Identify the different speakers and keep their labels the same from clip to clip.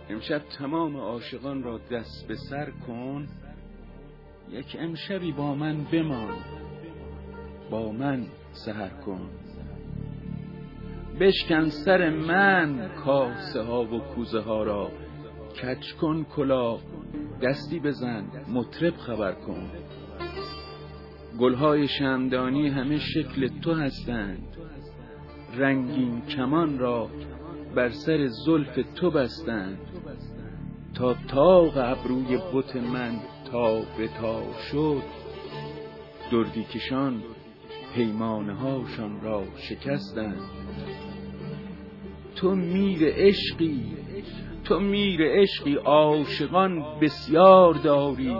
Speaker 1: امشب تمام عاشقان را دست به سر کن، یک امشبی با من بمان، با من سحر کن. بشکن سر من کاسه ها و کوزه ها را، کج کن کلاه دستی بزن مطرب خبر کن. گلهای شمعدانی همه شکل تو هستند، رنگین کمان را بر سر زلف تو بستند. تا طاق ابروی بت من تا به تا شد، دردی کشان پیمانه هاشان را شکستند. تو میر عشقی عاشقان بسیار داری،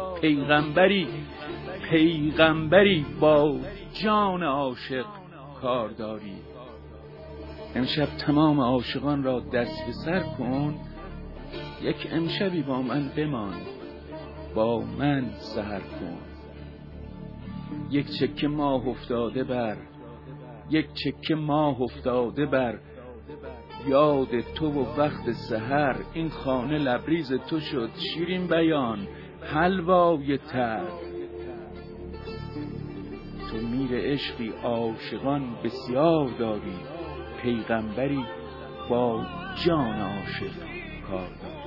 Speaker 1: پیغمبری با جان عاشق کار داری. امشب تمام عاشقان را دست به سر کن، یک امشبی با من بمان، با من سحر کن. یک چکه ماه افتاده بر یاد تو و وقت سحر. این خانه لبریز تو شد شیرین بیان حلوای تر. تو میر عشقی عاشقان بسیار داری، پیغمبری با جان عاشق کار داری.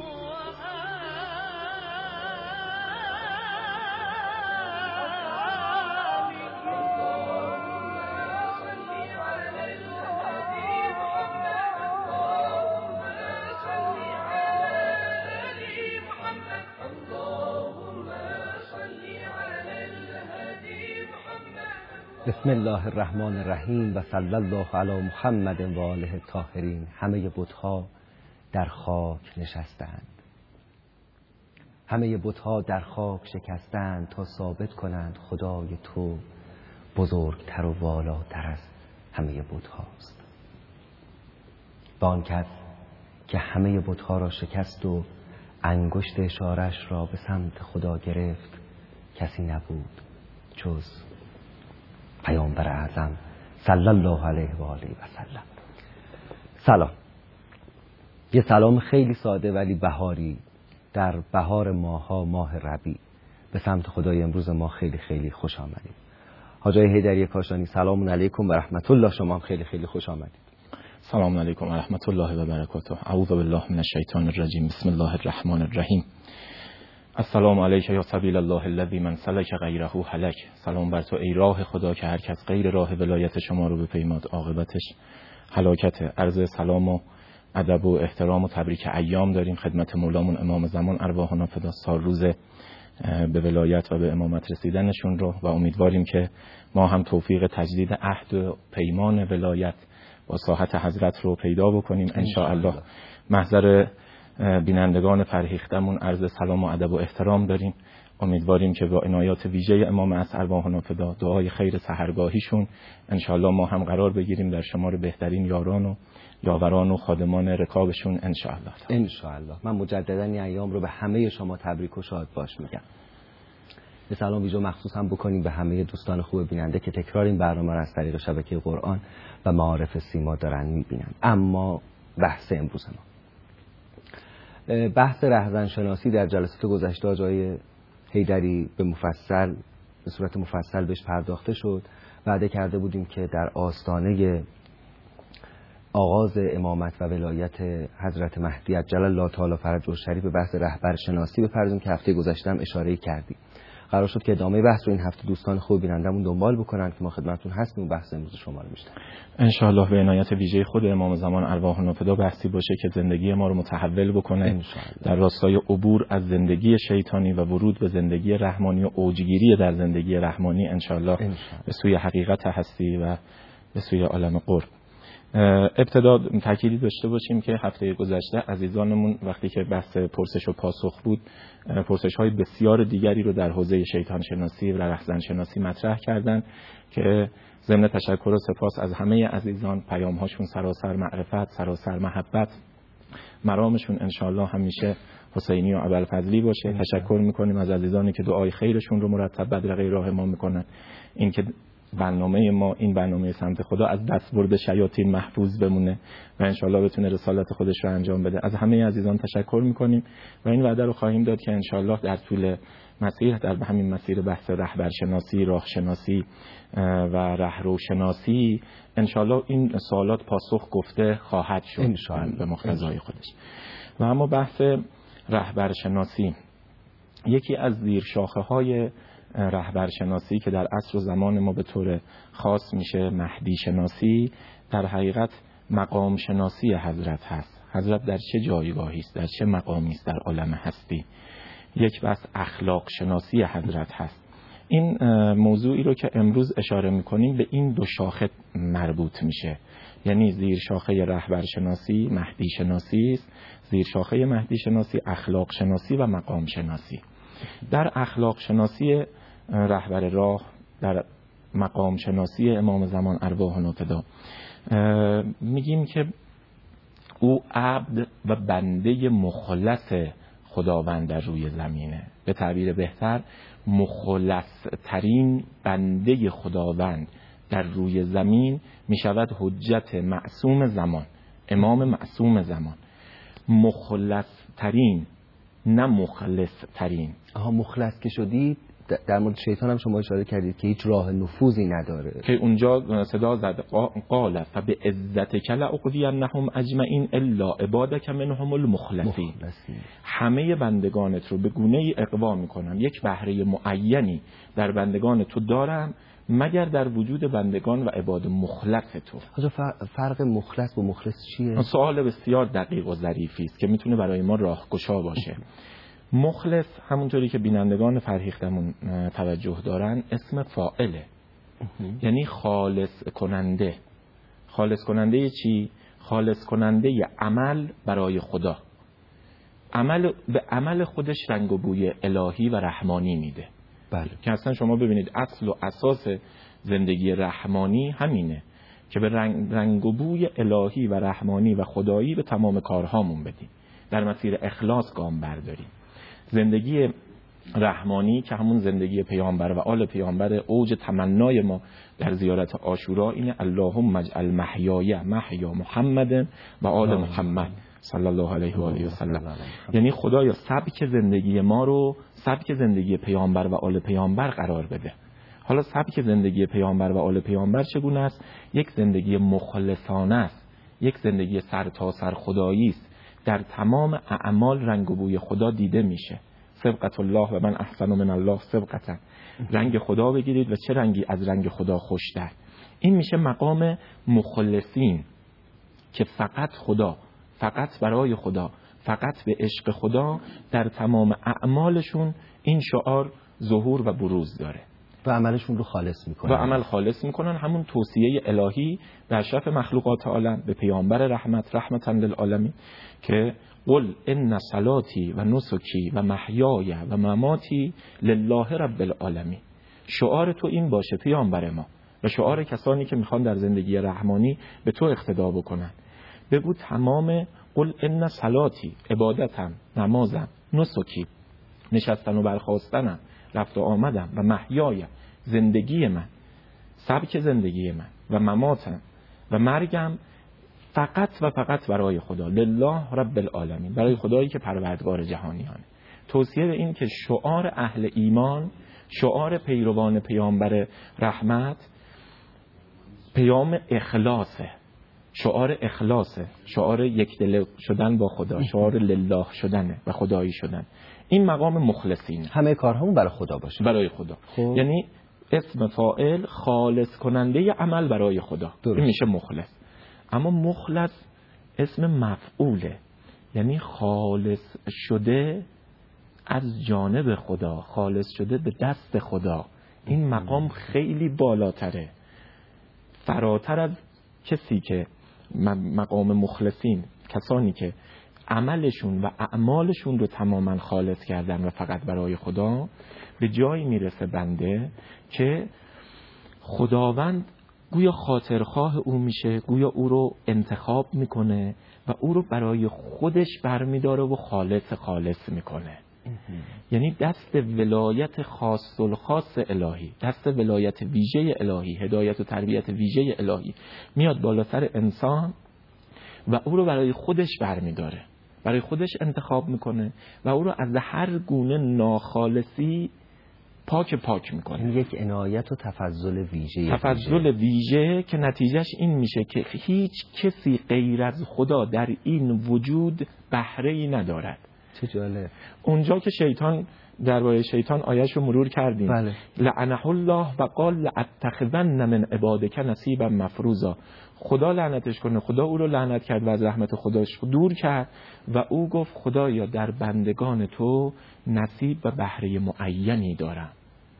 Speaker 2: بسم الله الرحمن الرحیم و صلی الله علی محمد و آله الطاهرین. همه بت‌ها در خاک نشستند، همه بت‌ها در خاک شکستند تا ثابت کنند خدای تو بزرگتر و والاتر از همه بت‌هاست. و آن کس که همه بت‌ها را شکست و انگشت اشاره‌اش را به سمت خدا گرفت کسی نبود جز پیامبر اعظم صلی الله علیه و آله و سلم. سلام. یه سلام خیلی ساده ولی بهاری در بهار ماها، ماه ربیع، به سمت خدای امروز ما خیلی خیلی خوش آمدید. حاج حیدری کاشانی، سلام علیکم و رحمت الله. شما هم خیلی خیلی خوش آمدید.
Speaker 3: سلام علیکم و رحمت الله و برکاته. اعوذ بالله من الشیطان الرجیم. بسم الله الرحمن الرحیم. السلام علیک یا سبیل الله الذی من سلک غیره هلک. سلام بر تو ای راه خدا که هر کس غیر راه ولایت شما رو بپیماد عاقبتش هلاکت. عرض سلام و ادب و احترام و تبریک ایام داریم خدمت مولامون امام زمان ارواحنا فدا سال روز به ولایت و به امامت رسیدنشون رو، و امیدواریم که ما هم توفیق تجدید عهد و پیمان ولایت با ساحت حضرت رو پیدا بکنیم ان شاء الله. محضر بینندگان فرهیختمون عرض سلام و ادب و احترام داریم. امیدواریم که با عنایات ویژه امام از ارواحنا فدا، دعای خیر سحرگاهیشون ان شاء الله ما هم قرار بگیریم در شمار بهترین یاران و یاوران و خادمان رکابشون ان شاء الله.
Speaker 2: ان شاء الله. من مجددا این ایام رو به همه شما تبریک و شاد باش میگم. یه سلام ویژه مخصوص هم بکنیم به همه دوستان خوب بیننده که تکرار این برنامه رو از طریق شبکه قرآن و معارف سیما دارن میبینن. اما بحث امروز ما بحث رهزن شناسی در جلسات گذشته آقای حیدری به صورت مفصل بهش پرداخته شد. وعده کرده بودیم که در آستانه آغاز امامت و ولایت حضرت مهدی عجل الله تعالی فرجه الشریف به بحث رهبر شناسی بپردازیم که هفته گذشته هم اشاره کردیم. قرار شد که ادامه بحث رو این هفته دوستان خوب بینندمون دنبال بکنن که ما خدمتتون هستیم و بحث امروز شما رو میشنویم
Speaker 3: ان شاء الله. به عنایت ویژه خود امام زمان ارواحنا فدا بحثی باشه که زندگی ما رو متحول بکنه در راستای عبور از زندگی شیطانی و ورود به زندگی رحمانی و اوجگیری در زندگی رحمانی ان شاء الله به سوی حقیقت هستی و به سوی عالم قرب. ابتدا تأکیدی داشته باشیم که هفته گذشته عزیزانمون وقتی که بحث پرسش و پاسخ بود، پرسش‌های بسیار دیگری رو در حوزه شیطان شناسی و رهزن شناسی مطرح کردند که ضمن تشکر و سپاس از همه عزیزان، پیام‌هاشون سراسر معرفت، سراسر محبت، مرامشون انشاءالله همیشه حسینی و ابوالفضلی باشه. تشکر می‌کنیم از عزیزانی که دعای خیرشون رو مرتب بدرقه راه ما می‌کنن. این که برنامه ما، این برنامه سمت خدا، از دستبرد شیاطین محفوظ بمونه و انشالله بتونه رسالت خودش رو انجام بده. از همه عزیزان تشکر میکنیم و این وعده رو خواهیم داد که انشالله در طول مسیر، در همین مسیر بحث رهبرشناسی، راهشناسی و رهروشناسی، انشالله این سوالات پاسخ گفته خواهد شد به مقتضای خودش. و اما بحث رهبرشناسی، یکی از زیر شاخه های رهبرشناسی که در عصر و زمان ما به طور خاص میشه مهدی شناسی، در حقیقت مقام شناسی حضرت هست. حضرت در چه جایگاهی است، در چه مقامی است در عالم هستی. یک بحث اخلاق شناسی حضرت هست. این موضوعی رو که امروز اشاره میکنیم به این دو شاخه مربوط میشه، یعنی زیر شاخه رهبرشناسی مهدی شناسی است، زیر شاخه مهدی شناسی اخلاق شناسی و مقام شناسی. در اخلاق شناسی رهبر راه، در مقام شناسی امام زمان ارواح فدا، میگیم که او عبد و بنده مخلص خداوند در روی زمینه. به تعبیر بهتر، مخلص ترین بنده خداوند در روی زمین میشود حجت معصوم زمان، امام معصوم زمان. مخلص ترین، نه مخلص ترین.
Speaker 2: مخلص که شدید، در مورد شیطان هم شما اشاره کردید که هیچ راه نفوذی نداره، که
Speaker 3: اونجا صدا زد قال فبعزتک لأغوینهم اجمعین الا عبادک منهم المخلصین. همه بندگانت رو به گونه‌ای اغوا میکنم، یک بهره معینی در بندگان تو دارم مگر در وجود بندگان و عباد مخلص تو.
Speaker 2: فرق مخلص با مخلص چیه؟
Speaker 3: سوال بسیار دقیق و ظریفی است که میتونه برای ما راهگشا باشه. مخلص همونطوری که بینندگان فرهیختمون توجه دارن اسم فاعله، یعنی خالص کننده. خالص کننده چی؟ خالص کننده عمل برای خدا. به عمل خودش رنگ و بوی الهی و رحمانی میده.
Speaker 2: بله.
Speaker 3: که اصلا شما ببینید اصل و اساس زندگی رحمانی همینه که به رنگ و بوی الهی و رحمانی و خدایی به تمام کارهامون بدیم، در مسیر اخلاص گام برداریم. زندگی رحمانی که همون زندگی پیامبر و آل پیامبر، اوج تمنای ما در زیارت عاشورا اینه اللهم اجعل محیای محیا محمد و آل محمد صلی الله علیه و آله و سلم. یعنی خدایا سبک زندگی ما رو سبک زندگی پیامبر و آل پیامبر قرار بده. حالا سبک زندگی پیامبر و آل پیامبر چگونه است؟ یک زندگی مخلصانه است، یک زندگی سرتاسر خدایی است، در تمام اعمال رنگ و بوی خدا دیده میشه. سبقت الله و من احسن من الله سبقتا. رنگ خدا بگیرید و چه رنگی از رنگ خدا خوشتر. این میشه مقام مخلصین که فقط خدا، فقط برای خدا، فقط به عشق خدا در تمام اعمالشون این شعار ظهور و بروز داره
Speaker 2: و عملشون رو خالص میکنن
Speaker 3: و عمل خالص میکنن. همون توصیه الهی به اشرف مخلوقات عالم، به پیامبر رحمت، رحمتا للعالمین، که قل ان صلاتی و نسکی و محیای و مماتی لله رب العالمین. شعار تو این باشه پیامبر ما و شعار کسانی که میخوان در زندگی رحمانی به تو اقتدا بکنن. بگو تمام قل ان صلاتی، عبادتم، نمازم، نسکی، نشستن و برخاستنم، رفت و آمدم، و محیای، زندگی من، سبک زندگی من، و مماتم و مرگم، فقط و فقط برای خدا، لله رب العالمین، برای خدایی که پروردگار جهانیانه. توصیه به این که شعار اهل ایمان، شعار پیروان پیامبر رحمت، پیام اخلاصه، شعار اخلاصه، شعار یکدل شدن با خدا، شعار لله شدنه و خدایی شدن. این مقام مخلصین،
Speaker 2: همه کارهامون برای خدا باشه،
Speaker 3: برای خدا. یعنی اسم فاعل خالص کننده عمل برای خدا، این میشه مخلص. اما مخلص اسم مفعوله، یعنی خالص شده از جانب خدا، خالص شده به دست خدا. این مقام خیلی بالاتره، فراتر از کسی که مقام مخلصین، کسانی که عملشون و اعمالشون رو تماما خالص کردن و فقط برای خدا. به جایی میرسه بنده که خداوند گویا خاطرخواه او میشه، گویا او رو انتخاب میکنه و او رو برای خودش برمیداره و خالص میکنه. یعنی دست ولایت خاص الخاص الهی، دست ولایت ویژه الهی، هدایت و تربیت ویژه الهی میاد بالا سر انسان و او رو برای خودش برمیداره، برای خودش انتخاب میکنه و او رو از هر گونه ناخالصی پاک میکنه.
Speaker 2: یک عنایت و تفضل
Speaker 3: ویژه که نتیجهش این میشه که هیچ کسی غیر از خدا در این وجود بهره‌ای ندارد.
Speaker 2: چه جالب.
Speaker 3: اونجا که شیطان درباره شیطان آیه‌اش رو مرور کردیم،
Speaker 2: بله.
Speaker 3: لعنه الله و قال لاتخذن من عبادک نصیبا مفروضا، خدا لعنتش کنه، خدا او رو لعنت کرد و از رحمت خداش دور کرد و او گفت خدایا در بندگان تو نصیب و بهره معینی دارم.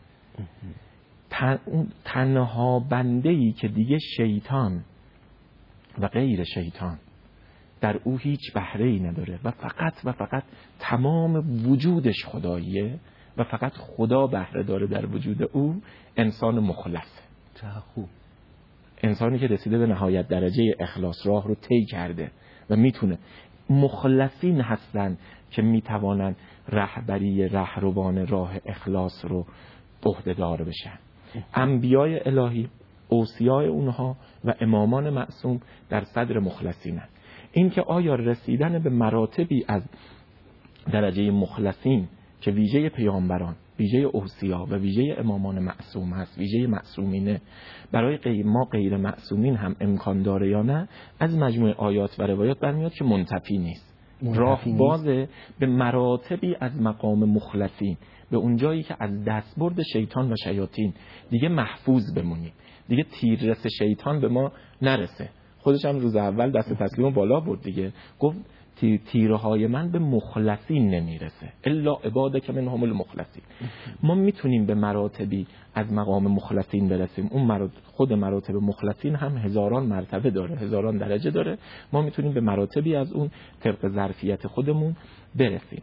Speaker 3: تنها بنده‌ای که دیگه شیطان و غیر شیطان در او هیچ بهره‌ای نداره و فقط تمام وجودش خداییه و فقط خدا بهره داره در وجود او، انسان مخلصه.
Speaker 2: چه خوب.
Speaker 3: انسانی که رسیده به نهایت درجه اخلاص، راه رو طی کرده و میتونه. مخلصین هستن که میتوانن رهبری رهروان راه اخلاص رو عهده‌دار بشن. انبیای الهی، اوصیای اونها و امامان معصوم در صدر مخلصینن. این که آیا رسیدن به مراتبی از درجه مخلصین که ویژه پیامبران، ویژه اوصیا و ویژه امامان معصوم هست، ویژه معصومینه، برای ما غیر معصومین هم امکان داره یا نه، از مجموع آیات و روایات برمیاد که منتفی نیست. راه بازه به مراتبی از مقام مخلصین، به اونجایی که از دستبرد شیطان و شیاطین دیگه محفوظ بمونیم، دیگه تیررس شیطان به ما نرسه. خودش هم روز اول دست تسلیم بالا برد دیگه، گفت تیرهای من به مخلصین نمیرسه الا عبادک منهم المخلصین. ما میتونیم به مراتبی از مقام مخلصین برسیم. اون خود مراتب مخلصین هم هزاران مرتبه داره، هزاران درجه داره. ما میتونیم به مراتبی از اون طبق ظرفیت خودمون برسیم.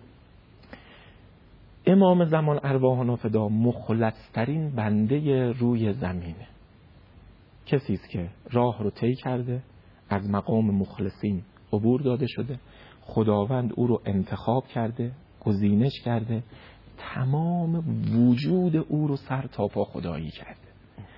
Speaker 3: امام زمان ارواحنا فدا مخلص ترین بنده روی زمینه، کسی است که راه رو طی کرده، از مقام مخلصین عبور داده شده، خداوند او رو انتخاب کرده، گزینش کرده، تمام وجود او رو سر تا پا خدایی کرده،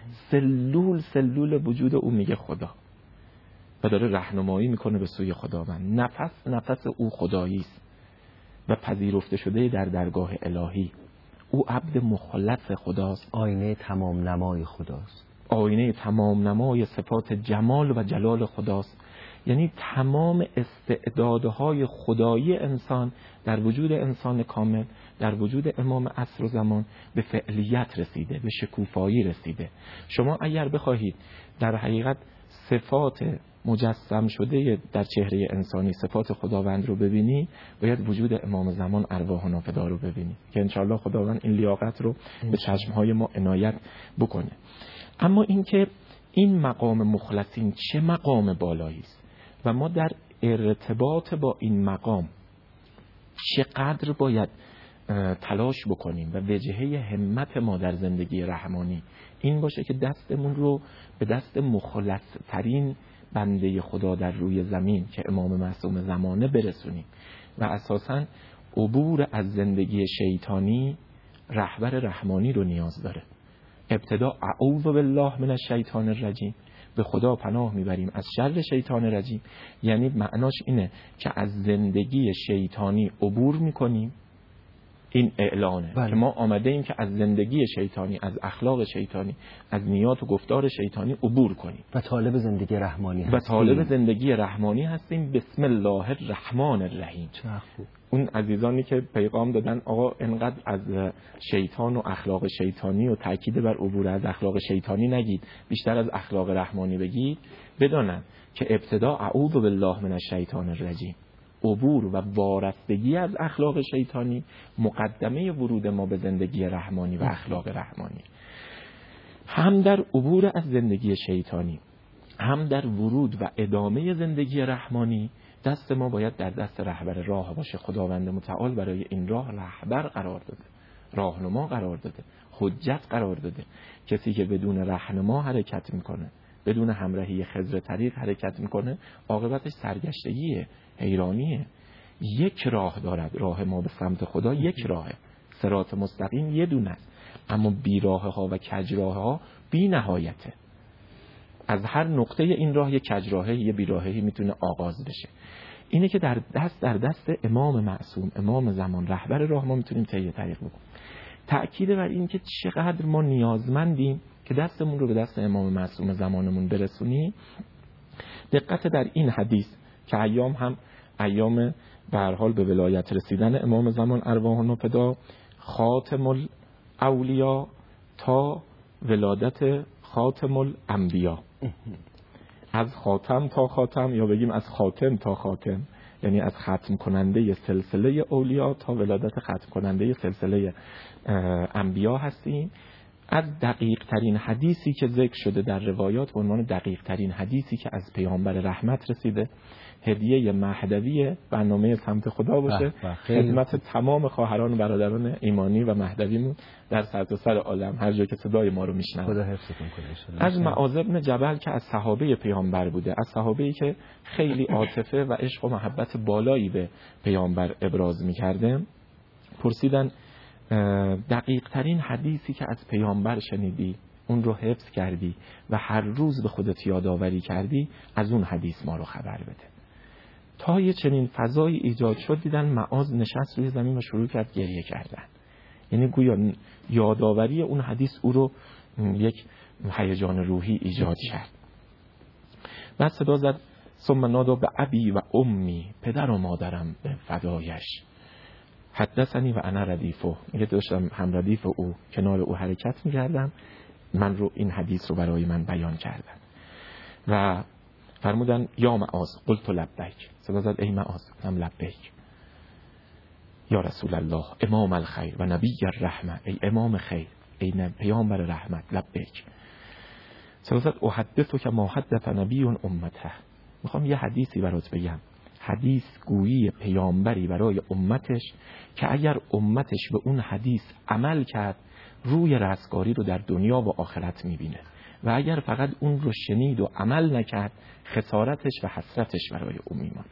Speaker 3: سلول وجود او میگه خدا و داره راهنمایی میکنه به سوی خداوند. نفس او خدایی است و پذیرفته شده در درگاه الهی. او عبد مخلص خداست،
Speaker 2: آینه تمام نمای خداست،
Speaker 3: آینه تمام نمای صفات جمال و جلال خداست. یعنی تمام استعدادهای خدایی انسان در وجود انسان کامل، در وجود امام عصر و زمان به فعلیت رسیده، به شکوفایی رسیده. شما اگر بخواهید در حقیقت صفات مجسم شده در چهره انسانی، صفات خداوند رو ببینی، باید وجود امام زمان ارواحنا فدا رو ببینی که انشاءالله خداوند این لیاقت رو به چشمهای ما عنایت بکنه. اما اینکه این مقام مخلصین چه مقام بالایی است و ما در ارتباط با این مقام چقدر باید تلاش بکنیم و وجهه همت ما در زندگی رحمانی این باشه که دستمون رو به دست مخلص ترین بنده خدا در روی زمین که امام معصوم زمانه برسونیم و اساساً عبور از زندگی شیطانی رهبر رحمانی رو نیاز داره. ابتدا اعوذ بالله من الشیطان الرجیم، به خدا پناه میبریم از شر شیطان رجیم. یعنی معناش اینه که از زندگی شیطانی عبور میکنیم. این اعلانه که ما آمده ایم که از زندگی شیطانی، از اخلاق شیطانی، از نیات و گفتار شیطانی عبور کنیم و طالب زندگی رحمانی هستیم. بسم الله الرحمن الرحیم. اون عزیزانی که پیغام دادن آقا انقدر از شیطان و اخلاق شیطانی و تاکید بر عبور از اخلاق شیطانی نگید، بیشتر از اخلاق رحمانی بگید، بدانن که ابتدا اعوذ بالله من الشیطان الرجیم، عبور و وارستگی از اخلاق شیطانی مقدمه ورود ما به زندگی رحمانی و اخلاق رحمانی. هم در عبور از زندگی شیطانی، هم در ورود و ادامه زندگی رحمانی، دست ما باید در دست رهبر راه باشه. خداوند متعال برای این راه رهبر قرار داده، راهنما قرار داده، حجت قرار داده. کسی که بدون راهنما حرکت میکنه، بدون همراهی خضر طریق حرکت میکنه، عاقبتش سرگشتگیه، حیرانیه. یک راه دارد. راه ما به سمت خدا یک راهه، صراط مستقیم یه دونه است، اما بیراه ها و کج راه ها بی نهایته. از هر نقطه این راه یک کج راهه، یه بیراهی میتونه آغاز بشه. اینه که در دست امام معصوم، امام زمان، رهبر راه ما میتونیم طی طریق بکنیم. تأکید بر این که چقدر ما نیازمندیم که دستمون رو به دست امام معصوم زمانمون برسونیم. دقت در این حدیث که ایام هم ایام به هر حال به ولایت رسیدن امام زمان ارواحنا فدا، خاتم الاولیا تا ولادت خاتم الانبیا، از خاتم تا خاتم، یا بگیم از خاتم تا خاتم، یعنی از ختم کننده سلسله اولیا تا ولادت ختم کننده سلسله انبیا هستیم. از دقیق ترین حدیثی که ذکر شده در روایات به عنوان دقیق ترین حدیثی که از پیامبر رحمت رسیده، هدیه مهدوی برنامه سمت خدا باشه، خدمت تمام خواهران و برادران ایمانی و مهدویمون در سرتاسر عالم هر جا که صدای ما رو میشنون.
Speaker 2: خدا حفظتون کنه.
Speaker 3: از معاذ بن جبل که از صحابه پیامبر بوده، از صحابه‌ای که خیلی عاطفه و عشق و محبت بالایی به پیامبر ابراز می‌کرده، پرسیدن دقیق ترین حدیثی که از پیامبر شنیدی، اون رو حفظ کردی و هر روز به خودت یادآوری کردی، از اون حدیث ما رو خبر بده. تا یه چنین فضایی ایجاد شد، دیدن معاذ نشست روی زمین و شروع کرد گریه کردن. یعنی گویا یادآوری اون حدیث او رو یک هیجان روحی ایجاد کرد. بعد صدا زد ثم نادا به ابی و امی، پدر و مادرم به فدایش، حدثنی و انا ردیفه، میگه داشتم هم ردیف او کنار او حرکت می‌کردم، من رو این حدیث رو برای من بیان کردن و فرمودن یا معاذ قلت لبیک، صدا زد ای معاذ، گفتم لبیک یا رسول الله امام الخیر و نبی الرحمه، ای امام خیر، ای پیامبر رحمت، لبیک. صدا زد احدثک ما حدث نبی امته، میخوام یه حدیثی برات بگم، حدیث گویی پیامبری برای امتش که اگر امتش به اون حدیث عمل کرد، روی رستگاری رو در دنیا و آخرت میبینه، و اگر فقط اون رو شنید و عمل نکرد، خسارتش و حسرتش برای اون میمونه.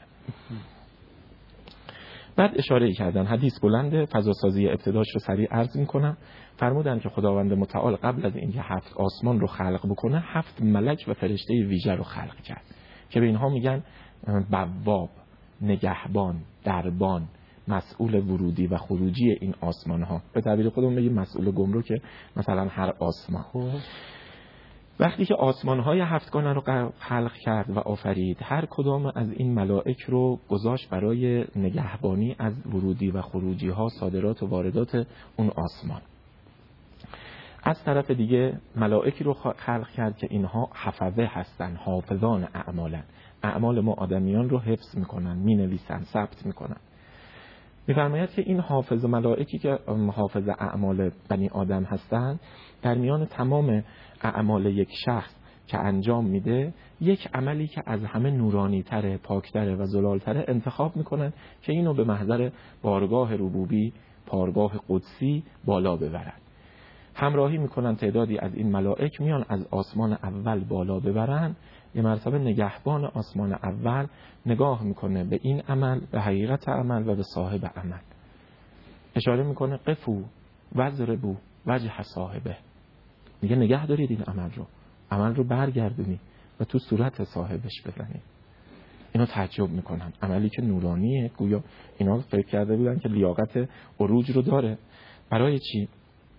Speaker 3: بعد اشاره کردن حدیث بلنده، فضاسازی ابتداش رو سریع عرض میکنم. فرمودن که خداوند متعال قبل از اینکه 7 آسمان رو خلق بکنه، 7 ملک و فرشته ویژه رو خلق کرد که به اینها میگن بواب، نگهبان، دربان، مسئول ورودی و خروجی این آسمان ها. به تعبیر خودمون بگیم مسئول گمرک مثلا هر آسمان. وقتی که آسمان های 7گانه رو خلق کرد و آفرید، هر کدام از این ملائک رو گذاشت برای نگهبانی از ورودی و خروجی ها، صادرات و واردات اون آسمان. از طرف دیگه ملائکی رو خلق کرد که اینها حفظه هستن، حافظان اعمالن، اعمال ما آدمیان رو حفظ میکنن، مینویسن، ثبت میکنن. میفرماید که این حافظ ملائکی که حافظ اعمال بنی آدم هستن، در میان تمام اعمال یک شخص که انجام میده، یک عملی که از همه نورانی تره، پاک تره و زلال تره انتخاب میکنن که اینو به محضر بارگاه ربوبی، بارگاه قدسی بالا ببرن. همراهی میکنن تعدادی از این ملائک، میان از آسمان اول بالا ببرن. یه مرتبه نگهبان آسمان اول نگاه میکنه به این عمل، به حقیقت عمل و به صاحب عمل. اشاره میکنه قفو وضربو وجه صاحبه، میگه نگه دارید این عمل رو برگردونی و تو صورت صاحبش بزنید. اینا تعجب میکنن، عملی که نورانیه، گویا اینا فکر کرده بودن که لیاقت عروج رو داره. برای چی؟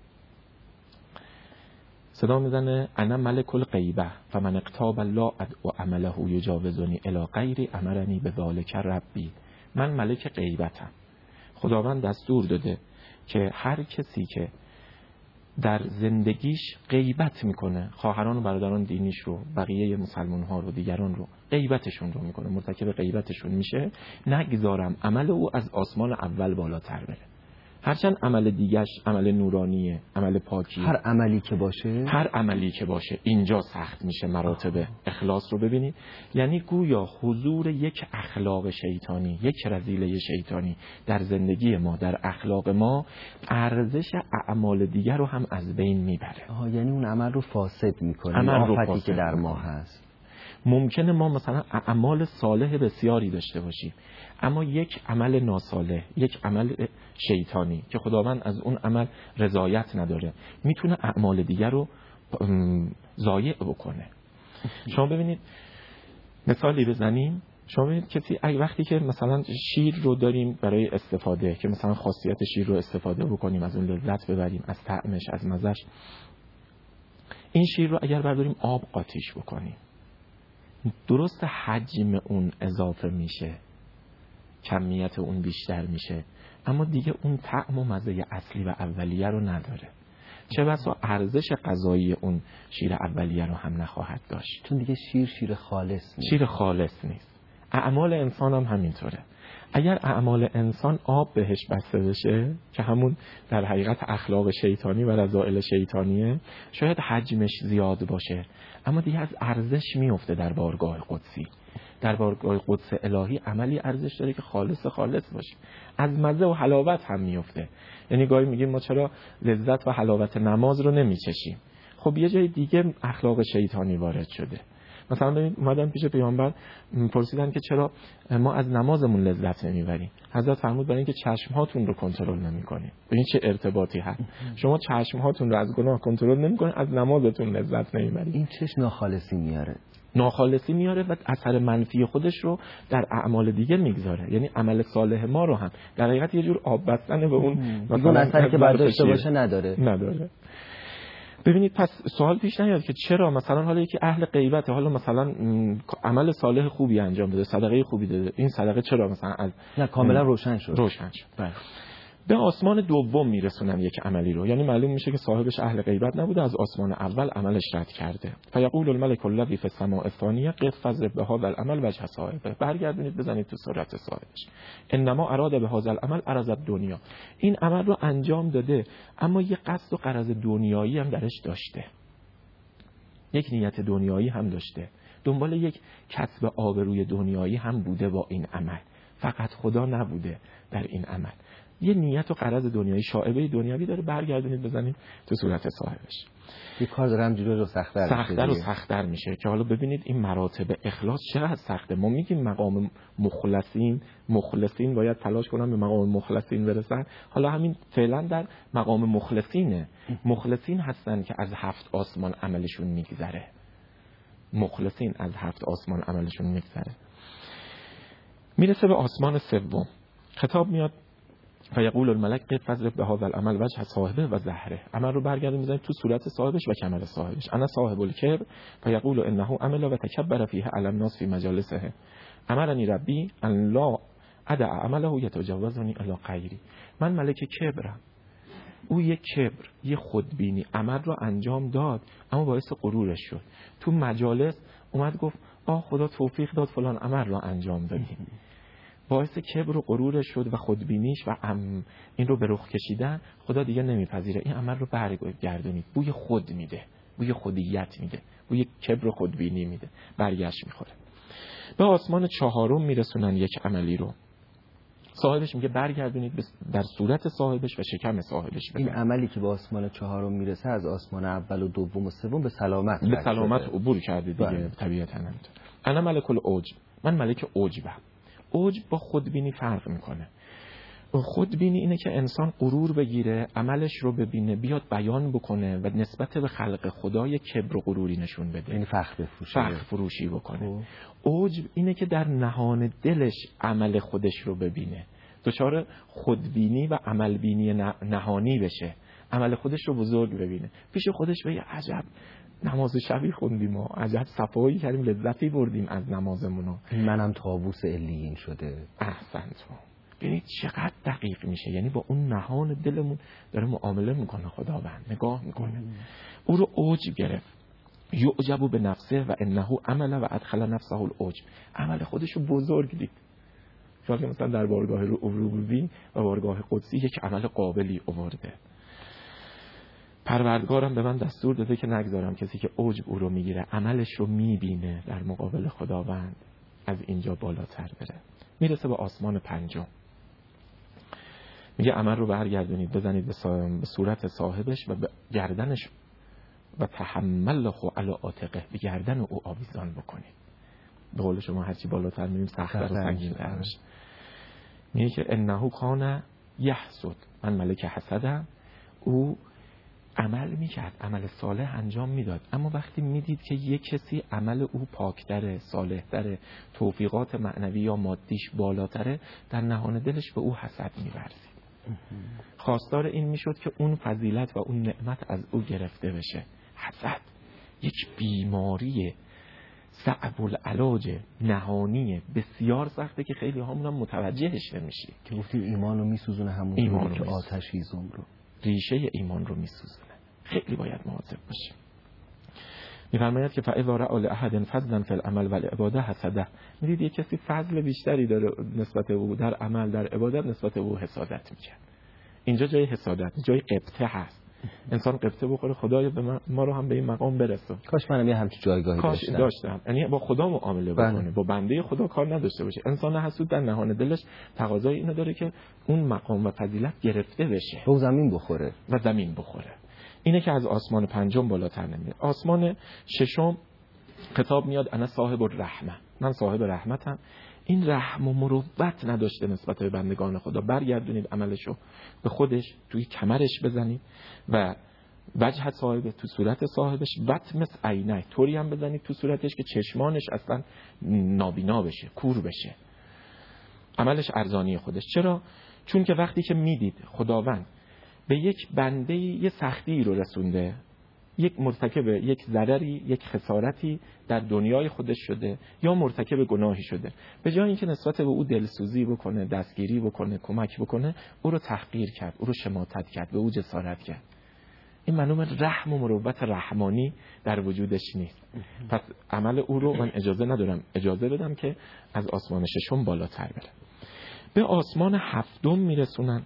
Speaker 3: صدا میزنه انا ملک الغیبه فمن اقتاب الله و عمله یجاوزنی الی غیری امرنی به ذلک ربی. من ملک غیبتم، خداوند دستور داده که هر کسی که در زندگیش غیبت میکنه، خواهران و برادران دینیش رو، بقیه مسلمان ها رو، دیگران رو غیبتشون رو میکنه، مرتکب غیبتشون میشه، نگذارم عمل او از آسمان اول بالاتر بره. هرچند عمل دیگش عمل نورانیه، عمل پاکیه،
Speaker 2: هر عملی که باشه اینجا سخت میشه مراتب اخلاص رو ببینید. یعنی گویا حضور یک اخلاق شیطانی، یک رذیله شیطانی در زندگی ما، در اخلاق ما، ارزش اعمال دیگر رو هم از بین میبره. یعنی اون عمل رو فاسد میکنه، آفتی که در ما هست.
Speaker 3: ممکنه ما مثلا اعمال صالح بسیاری داشته باشیم، اما یک عمل ناصالح، یک عمل شیطانی که خداوند از اون عمل رضایت نداره، میتونه اعمال دیگر رو ضایع بکنه. شما ببینید مثالی بزنیم، شما ببینید کسی وقتی که مثلا شیر رو داریم برای استفاده، که مثلا خاصیت شیر رو استفاده بکنیم، از اون لذت ببریم، از طعمش، از مزهش، این شیر رو اگر برداریم آب قاطیش بکنیم، درست حجم اون اضافه میشه، کمیت اون بیشتر میشه، اما دیگه اون طعم و مزه اصلی و اولیه رو نداره. چه بسا ارزش غذایی اون شیر اولیه رو هم نخواهد داشت،
Speaker 2: چون دیگه شیر خالص نیست.
Speaker 3: شیر خالص نیست. اعمال انسان هم همینطوره. اگر اعمال انسان آب بهش بسته بشه، که همون در حقیقت اخلاق شیطانی و رذائل شیطانیه، شاید حجمش زیاد باشه، اما دیگه از ارزش میفته در بارگاه قدسی. در بارگاه قدس الهی عملی ارزش داره که خالص باشه، از مزه و حلاوت هم میفته. یعنی گاهی میگیم ما چرا لذت و حلاوت نماز رو نمیچشیم؟ خب یه جای دیگه اخلاق شیطانی وارد شده. مثلا ببین اومدن پیش پیامبر پرسیدن که چرا ما از نمازمون لذت نمیبریم. حضرت فرمود برای اینکه چشم هاتون رو کنترل نمیکنید. ببین چه ارتباطی هست. شما چشم هاتون رو از گناه کنترل نمیکنید، از نمازتون لذت نمیبرید.
Speaker 2: این چش ناخالصی میاره و اثر منفی خودش رو در اعمال دیگه میگذاره. یعنی عمل صالح ما رو هم در حقیقت یه جور آب بستن به اون مثلا اثری که باید داشته باشه نداره.
Speaker 3: ببینید پس سوال پیش نیاد که چرا مثلا حالا یکی اهل غیبته، حالا مثلا عمل صالح خوبی انجام بده، صدقه خوبی داده، این صدقه چرا مثلا از
Speaker 2: کاملا روشن شد.
Speaker 3: بله. به آسمان دوم میرسونن یک عملی رو، یعنی معلوم میشه که صاحبش اهل غیبت نبوده، از آسمان اول عملش رد کرده. فیقول الملک الذی فی السماء الثانیه قف فضرب بهذا العمل وجه صاحبه، برگردونید بزنید تو صورت صاحبش. انما اراد بهذا العمل عرض الدنیا، این عمل رو انجام داده اما یه قصد و غرض دنیایی هم درش داشته، یک نیت دنیایی هم داشته، دنبال یک کسب آبروی دنیایی هم بوده با این عمل، فقط خدا نبوده در این عمل، یه نیت و غرض دنیایی، شائبه دنیوی داره، برگردونید بزنید تو صورت صاحبش.
Speaker 2: یه کار داره همجوری رو سخت‌تر
Speaker 3: میشه که حالا ببینید این مراتب اخلاص چقدر سخته. ما میگیم مقام مخلصین باید تلاش کنن به مقام مخلصین برسن، حالا همین فعلا در مقام مخلصین هستن که از 7 آسمان عملشون میگذره. مخلصین از 7 آسمان عملشون میگذره. میرسه به آسمان سوم، خطاب میاد فیقول الملک قد فضرب بهذا العمل وجه صاحبه و زهره، عمل رو برگردون میذاریم تو صورت صاحبش و کمر صاحبش. انا صاحب الکبر فیقول انه عمل و تکبر فیه علی الناس فی مجالسه، امرنی ربی ان لا ادع عمله یتجاوزنی الی غیری، من ملک کبرم. او یک کبر، یه خودبینی، عمل رو انجام داد اما باعث غرورش شد، تو مجالس اومد گفت خدا توفیق داد فلان عمل رو انجام دادیم، باعث کبر و غرورش شد و خودبینیش و این رو به رخ کشیدن. خدا دیگه نمیپذیره، این عمل رو برگردونید. بوی خود میده، بوی خودیت میده، بوی کبر و خودبینی میده، برگشت میخوره. به آسمان 4 میرسونن یک عملی رو، صاحبش میگه برگردونید در صورت صاحبش و شکم صاحبش بزنید.
Speaker 2: این عملی که به آسمان 4 میرسه از آسمان اول و دوم و سوم به سلامت
Speaker 3: عبور کرده دیگه. طبیعتا همینطور. انا ملک العجب، من ملک عجبم. عجب با خودبینی فرق میکنه. خودبینی اینه که انسان غرور بگیره، عملش رو ببینه، بیاد بیان بکنه و نسبت به خلق خدای کبر و غروری نشون بده،
Speaker 2: یعنی فخر
Speaker 3: فروشی بکنه. عجب اینه که در نهان دلش عمل خودش رو ببینه، دچار خودبینی و عملبینی نهانی بشه، عمل خودش رو بزرگ ببینه، پیش خودش بگه عجب نماز شبی خوندیم و عجب صفایی کردیم، لذتی بردیم از نمازمونو،
Speaker 2: منم طاووس علیین شده.
Speaker 3: احسنت. ببینید چقدر دقیق میشه، یعنی با اون نهان دلمون داره معامله میکنه خداوند، نگاه میکنه. او رو عجب گرفت، یعجب به نفسه و انه عمل و ادخل نفسه العجب، عمل خودش رو بزرگ دید. شاید مثلا در بارگاه روبروبین و بارگاه قدسی یک عمل قابلی آورده. پروردگارم به من دستور داده که نگذارم کسی که عجب او رو میگیره، عملش رو میبینه در مقابل خداوند، از اینجا بالاتر بره. میرسه به آسمان 5، میگه عمل رو برگردونید بزنید به صورت صاحبش و به گردنش و تحمله علی عاتقه، به گردن او آویزان بکنید. به قول شما هرچی بالاتر میریم سخت‌تر و سنگین‌تر میشه. میگه که انه کان یحسد، من ملک حسدم. او عمل میکرد، عمل صالح انجام میداد، اما وقتی میدید که یک کسی عمل او پاکتره، صالحتره، توفیقات معنوی یا مادیش بالاتره، در نهان دلش به او حسد می‌ورزید. خواستار این میشد که اون فضیلت و اون نعمت از او گرفته بشه. حسد یک بیماری صعب العلاج، نهانی، بسیار سخته که خیلی هامون هم متوجهش نمیشی.
Speaker 2: که گفتیم ایمان رو میسوزونه، همون ایمان که آتش هیزم رو،
Speaker 3: ریشه ایمان رو میسوزونه. خیلی باید مواظب باشیم. می‌فرماید که فاذا رأى لأحد فضلا فی العمل والعباده حسده. میدید یک کسی فضل بیشتری داره نسبت او در عمل، در عبادت، نسبت به او حسادت می‌کرد. اینجا جای حسادت، جای غبطه هست. انسان غبطه بخوره، خدایا به ما رو هم به این مقام برسون.
Speaker 2: کاش منم یه همچین جایگاهی
Speaker 3: داشتم. یعنی با خدا معامله بکنه، با بنده خدا کار نداشته باشه. انسان حسود در نهان دلش تقاضای اینو داره که اون مقام و فضیلت گرفته بشه،
Speaker 2: به زمین بخوره
Speaker 3: و زمین بخوره. اینه که از آسمان پنجم بالاتر نمیره. آسمان ششم خطاب میاد انا صاحب الرحمه، من صاحب رحمتم. این رحم و مروت نداشته نسبت به بندگان خدا. برگردونید عملشو به خودش، توی کمرش بزنید و وجه صاحب، تو صورت صاحبش، وطمس عینه، طوری هم بزنید تو صورتش که چشمانش اصلا نابینا بشه، کور بشه. عملش ارزانی خودش. چرا؟ چون که وقتی که میدید خداوند به یک بنده یه سختی رو رسونده، یک مرتکب یک ضرری، یک خسارتی در دنیای خودش شده یا مرتکب گناهی شده، به جای اینکه نسبت به او دلسوزی بکنه، دستگیری بکنه، کمک بکنه، او رو تحقیر کرد، او رو شماتت کرد، به او جسارت کرد. این معلومه رحم و مروت رحمانی در وجودش نیست. پس عمل او رو من اجازه ندارم، اجازه بدم که از آسمان ششم بالاتر بره. به آسمان هفتم میرسونن،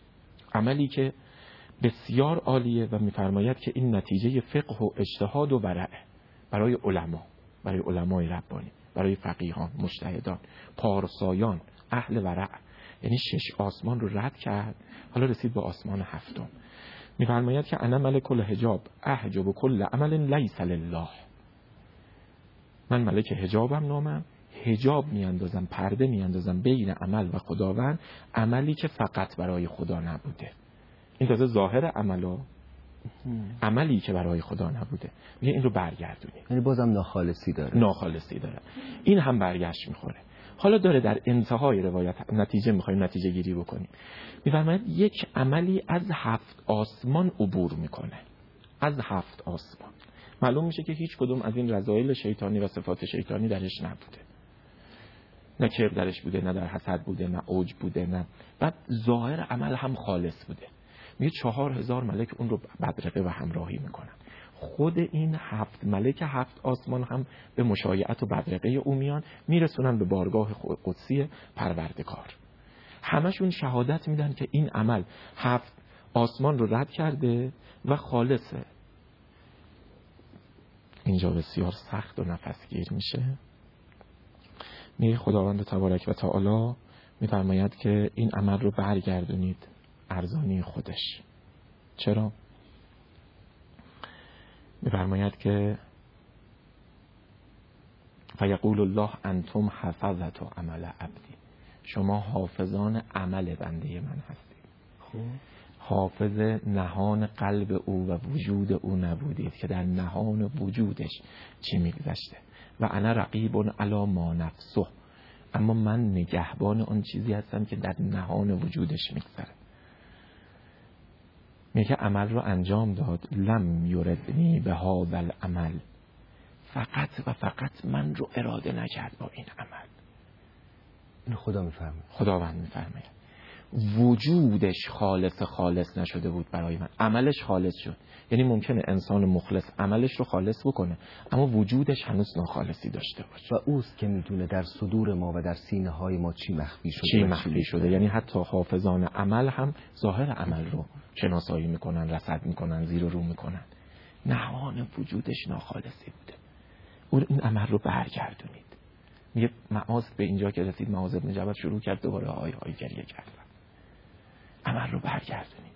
Speaker 3: عملی که بسیار عالیه و میفرماید که این نتیجه فقه و اجتهاد و ورع برای علما، برای علمای ربانی، برای فقیهان، مجتهدان، پارسایان، اهل ورع. یعنی 6 آسمان رو رد کرد، حالا رسید به آسمان هفتم. میفرماید که انا ملک الحجاب احجب کل عمل لیس لله، من ملک حجابم، نامم حجاب میاندازم، پرده میاندازم بین عمل و خداوند، عملی که فقط برای خدا نبوده. این تازه ظاهر عملا، عملی که برای خدا نبوده. میگه این رو برگردونید.
Speaker 2: یعنی بازم ناخالصی داره.
Speaker 3: این هم برگشت میخوره. حالا داره در انتهای روایت نتیجه میخوایم نتیجه گیری بکنیم. میفرماید یک عملی از 7 آسمان عبور میکنه. از 7 آسمان. معلوم میشه که هیچ کدوم از این رذایل شیطانی و صفات شیطانی درش نبوده. نه کبر درش بوده، نه در حسد بوده، نه عجب بوده، نه. بعد ظاهر عمل هم خالص بوده. میگه 4000 ملک اون رو بدرقه و همراهی میکنن. خود این 7 ملک 7 آسمان هم به مشایعت و بدرقه او میان، میرسونن به بارگاه قدسی پروردگار. همشون شهادت میدن که این عمل 7 آسمان رو رد کرده و خالصه. اینجا بسیار سخت و نفسگیر میشه. میگه خداوند تبارک و تعالی میفرماید که این عمل رو برگردونید ارزانی خودش. چرا؟ میفرماید که فیقول الله انتم حفظت عمل عبدی، شما حافظان عمل بنده من هستید. حافظ نهان قلب او و وجود او نبودید که در نهان وجودش چی میگذشته. و انا رقیب علی ما نفسه، اما من نگهبان آن چیزی هستم که در نهان وجودش میگذره. میگه عمل رو انجام داد، لم یردنی به هذا العمل، فقط و فقط من رو اراده نکرد با این عمل.
Speaker 2: این خدا میفرماید،
Speaker 3: خداوند میفرماید وجودش خالص نشده بود برای من، عملش خالص شد. یعنی ممکنه انسان مخلص عملش رو خالص بکنه اما وجودش هنوز ناخالصی داشته باشه.
Speaker 2: و اوست که میدونه در صدور ما و در سینه های ما چی مخفی شده.
Speaker 3: یعنی حتی حافظان عمل هم ظاهر عمل رو شناسایی میکنن، رصد میکنن، زیر و رو میکنن. نهان وجودش ناخالصی بوده. اون این عمل رو برگردونید. میگه معاذ به اینجا که رسید، معاذ بن جبل شروع کرد دوباره های گریه کردن. عمل رو برگردونید.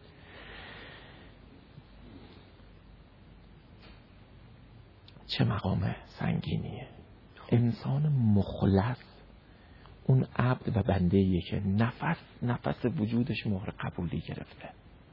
Speaker 3: چه مقام سنگینیه. انسان مخلص اون عبد و بنده‌ایه که نفس وجودش مهر قبولی گرفته.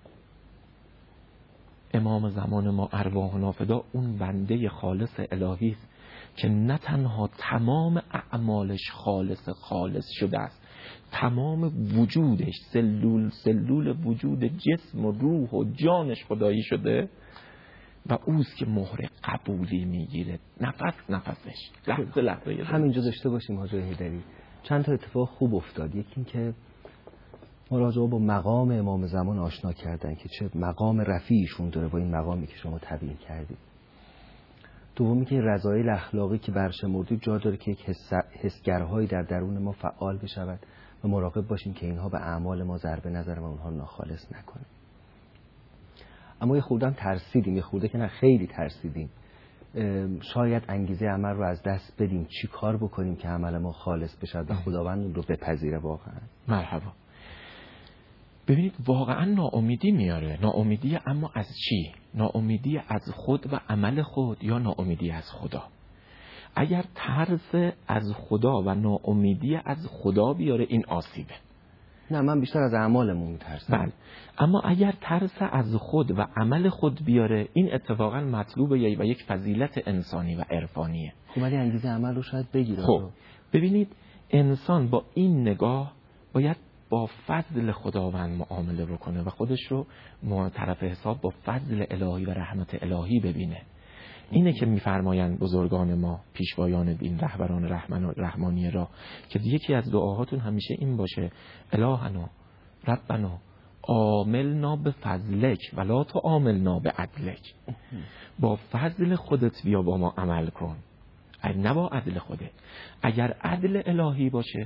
Speaker 3: امام زمان ما ارواحنا فدا اون بنده خالص الهی است که نه تنها تمام اعمالش خالص شده است، تمام وجودش سلول وجود جسم و روح و جانش خدایی شده و اوست که مهر قبولی میگیره نفسش لحظه.
Speaker 2: همینجا داشته باشیم حاج حیدری. چند تا اتفاق خوب افتاد. یکی این که ما راجع با مقام امام زمان آشنا کردن که چه مقام رفیعشون داره با این مقامی که شما تبیین کردید. دومی که رضایل اخلاقی که برشمردید جا داره که یک حسگرهایی در درون ما فعال بشود و مراقب باشیم که اینها به اعمال ما ضربه نزنه و اونها ناخالص نکنه. اما یه خوردم ترسیدیم، یه خورده که نه خیلی ترسیدیم. شاید انگیزه عمل رو از دست بدیم. چی کار بکنیم که عمل ما خالص بشه و خداوند اون رو بپذیره واقعا؟
Speaker 3: مرحبا. ببینید واقعا ناامیدی میاره. ناامیدی اما از چی؟ ناامیدی از خود و عمل خود یا ناامیدی از خدا؟ اگر ترس از خدا و ناامیدی از خدا بیاره این آسیبه.
Speaker 2: نه من بیشتر از اعمالمون میترسم.
Speaker 3: بله. اما اگر ترس از خود و عمل خود بیاره این اتفاقا مطلوبه و یک فضیلت انسانی و عرفانیه.
Speaker 2: خب ولی انگیزه عمل رو شاید بگیره.
Speaker 3: خب ببینید انسان با این نگاه باید با فضل خداوند معامله بکنه و خودش رو طرف حساب با فضل الهی و رحمت الهی ببینه. اینه که میفرمایند بزرگان ما، پیشوایان دین، رهبران رحمانی را که یکی از دعاهاتون همیشه این باشه: الهنا ربنا عاملنا به فضلک ولا تعاملنا به عدلک. با فضل خودت بیا با ما عمل کن، نه با عدل خودت. اگر عدل الهی باشه،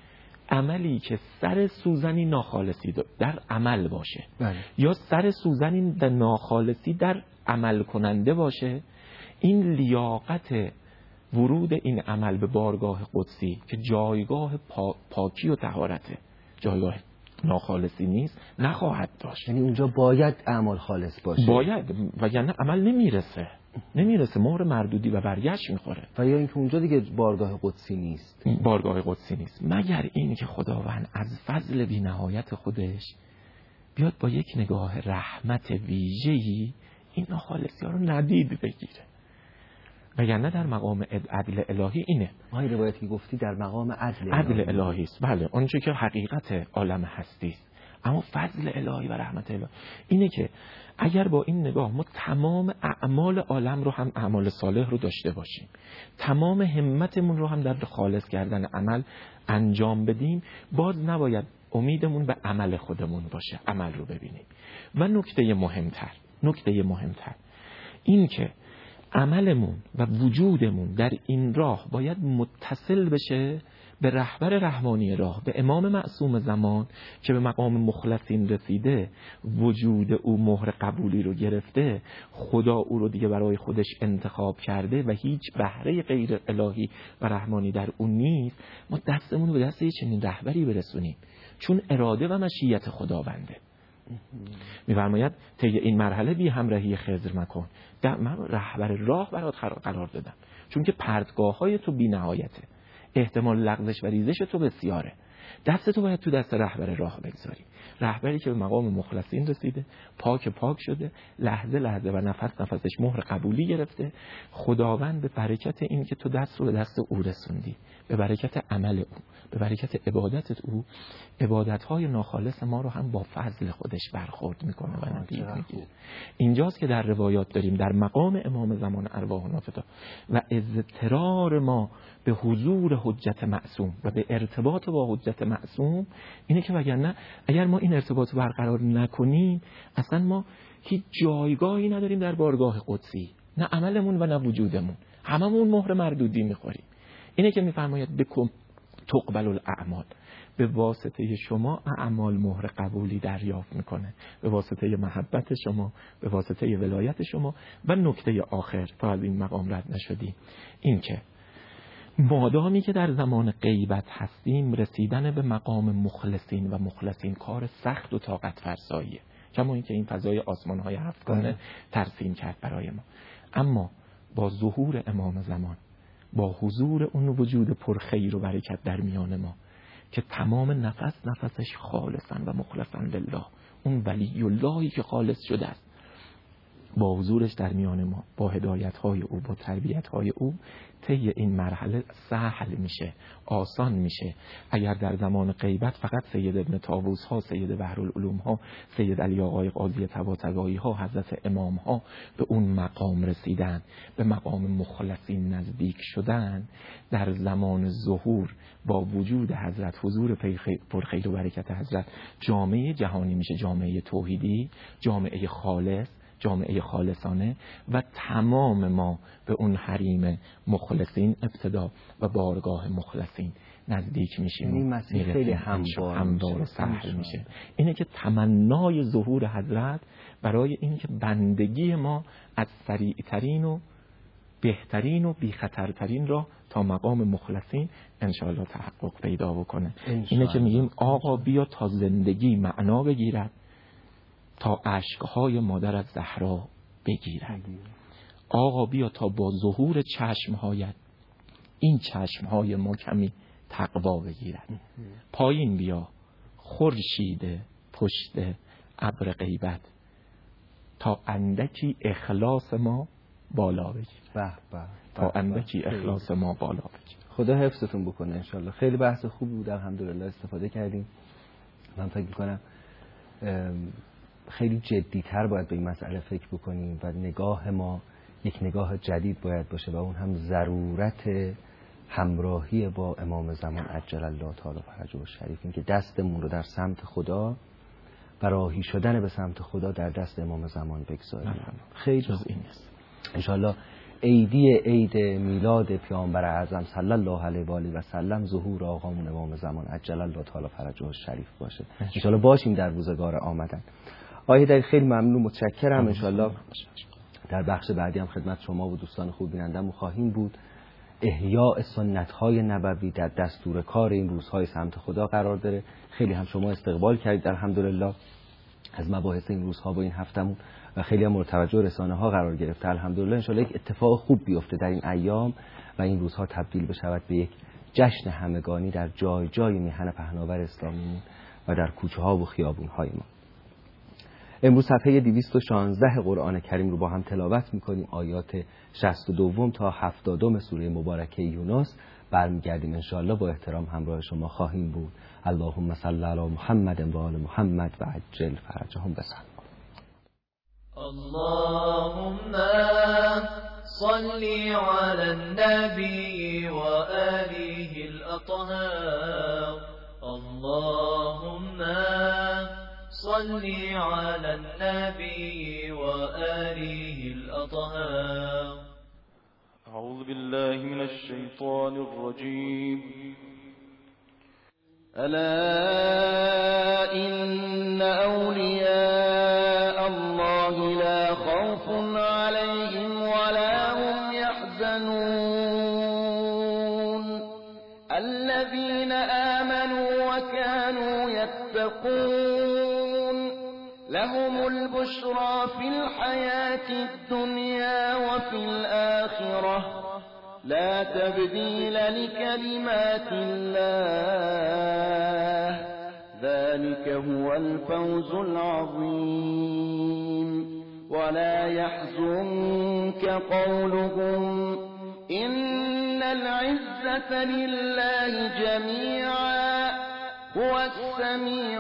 Speaker 3: عملی که سر سوزنی ناخالصی در عمل باشه
Speaker 2: بله.
Speaker 3: یا سر سوزنی در ناخالصی در عمل کننده باشه، این لیاقت ورود این عمل به بارگاه قدسی که جایگاه پاکی و طهارته، جایگاه ناخالصی نیست، نخواهد داشت.
Speaker 2: یعنی اونجا باید اعمال خالص باشه.
Speaker 3: باید، وگرنه عمل نمیرسه، مهر مردودی و برگشت میخوره.
Speaker 2: و یا اینکه اونجا دیگه بارگاه قدسی نیست.
Speaker 3: مگر این که خداوند از فضل بی نهایت خودش بیاد با یک نگاه رحمت ویژه‌ای این ناخالصی ها رو ندید بگیره. وگرنه در مقام عدل الهی اینه.
Speaker 2: این روایتی که گفتی در مقام
Speaker 3: عدل الهی است. بله، اونچه که حقیقت عالم هستی است. اما فضل الهی و رحمت الهی اینه که اگر با این نگاه ما تمام اعمال عالم رو هم اعمال صالح رو داشته باشیم، تمام همتمون رو هم در خالص کردن عمل انجام بدیم، باز نباید امیدمون به عمل خودمون باشه، عمل رو ببینیم. و نکته مهمتر این که عملمون و وجودمون در این راه باید متصل بشه به رهبر رحمانی راه، به امام معصوم زمان که به مقام مخلصین رسیده، وجود او مهر قبولی رو گرفته، خدا او رو دیگه برای خودش انتخاب کرده و هیچ بهره غیر الهی و رحمانی در اون نیست. ما دستمون رو به دست چنین رهبری برسونیم، چون اراده و مشیت خداونده. می‌فرماید طی این مرحله بی همراهی خضر مکن. من رهبر راه برات قرار دادم، چون که پرتگاه‌های تو بی نهایته، احتمال لغزش و ریزش تو بسیاره. دستتو باید تو دست رهبر راه بگذاری، رهبری که به مقام مخلصین رسیده، پاک شده، لحظه و نفسش مهر قبولی گرفته. خداوند به برکت این که تو دست رو به دست او رسوندی، به برکت عمل او، به برکت عبادتت او، عبادت‌های ناخالص ما رو هم با فضل خودش برخورد میکنه و ندید میگیره. اینجاست که در روایات داریم در مقام امام زمان ارواحنا فدا و اضطرار ما به حضور حجت معصوم و به ارتباط با حجت معصوم اینه که وگرنه اگر ما این ارتباط برقرار نکنیم، اصلا ما هیچ جایگاهی نداریم در بارگاه قدسی، نه عملمون و نه وجودمون، هممون مهر مردودی میخوریم. اینه که میفرماید بکن تقبل الاعمال، به واسطه شما اعمال مهر قبولی دریافت میکنه، به واسطه محبت شما، به واسطه ولایت شما. و نکته آخر تا از این مقام رد نشدیم، این که مادامی که در زمان غیبت هستیم، رسیدن به مقام مخلصین کار سخت و طاقت فرساییه، کما اینکه این فضای آسمان‌های هفتگانه ترسیم کرد برای ما. اما با ظهور امام زمان با حضور اون وجود پرخیر و برکت در میان ما که تمام نفسش خالصن و مخلصن لله، اون ولی اللهی که خالص شده است، با حضورش در میان ما، با هدایت‌های او، با تربیت‌های او، طی این مرحله سهل میشه، آسان میشه. اگر در زمان غیبت فقط سید ابن طاووس ها، سید بحرالعلوم ها، سید علی آقای قاضی طباطبایی ها، حضرت امام ها به اون مقام رسیدن، به مقام مخلصین نزدیک شدن، در زمان ظهور با وجود حضرت، حضور پرخیر و برکت حضرت، جامعه جهانی میشه جامعه توحیدی، جامعه خالص، جامعه خالصانه، و تمام ما به اون حریم مخلصین ابتدا و بارگاه مخلصین نزدیک میشیم.
Speaker 2: این مسیر خیلی هموار و
Speaker 3: سهل میشه. اینه که تمنای ظهور حضرت برای اینه که بندگی ما از سریعترین و بهترین و بی خطرترین را تا مقام مخلصین انشاءالله تحقق پیدا بکنه. اینه که میگیم آقا بیا تا زندگی معنا بگیرد، تا اشکهای مادر از زهرا بگیرد. آقا بیا تا با ظهور چشمهایت این چشمهای ما کمی تقوا بگیرد. پایین بیا خورشید پشت ابر غیبت، تا اندکی اخلاص ما بالا بگیرد. تا اندکی اخلاص ما بالا بگیرد.
Speaker 2: خدا حفظتون بکنه انشالله. خیلی بحث خوبی بود، الحمدلله استفاده کردیم. من فکر میکنم خیلی جدی‌تر باید به این مسئله فکر بکنیم و نگاه ما یک نگاه جدید باید باشه و اون هم ضرورت همراهی با امام زمان عجل الله تعالی فرجه الشریف، این که دستمون رو در سمت خدا و راهی شدن به سمت خدا در دست امام زمان بگذاریم. خیلی
Speaker 3: جز این است.
Speaker 2: انشالله عید میلاد پیامبر اعظم صلی الله علیه و آله و سلم ظهور آقامون امام زمان عجل الله تعالی فرجه الشریف باشه. انشالله باشیم در روزگار آمدن. آیه در خیلی ممنون، متشکرم. انشالله در بخش بعدی هم خدمت شما و دوستان خوب بینندمون خواهیم بود. احیاء سنت‌های نبوی در دستور کار این روزهای سمت خدا قرار داره. خیلی هم شما استقبال کردید الحمدلله از مباحث این روزها با این هفتمون و خیلی هم مورد توجه رسانه‌ها قرار گرفته الحمدلله. انشالله یک اتفاق خوب بیفته در این ایام و این روزها تبدیل بشود به یک جشن همگانی در جای جای میهن پهناور اسلامی و در کوچه‌ها و خیابون‌های ما. امروز صفحه 216 قرآن کریم رو با هم تلاوت می‌کنیم، آیات 62 تا 70 سوره مبارکه یونس. برمیگردیم انشاءالله با احترام همراه شما خواهیم بود. اللهم صل علی محمد و آل محمد و عجل فرجهم بسن.
Speaker 4: اللهم صل على النبي وآله الأطهار. اللهم صل على النبي وآله الأطهار.
Speaker 5: أعوذ بالله من الشيطان الرجيم. ألا إن أولياء الله لا خوف عليهم ولا هم يحزنون الذين آمنوا وكانوا يتقون لهم البشرى في الحياة الدنيا وفي الآخرة لا تبديل لكلمات الله ذلك هو الفوز العظيم. ولا يحزنك قولهم إن العزة لله جميعا هو السميع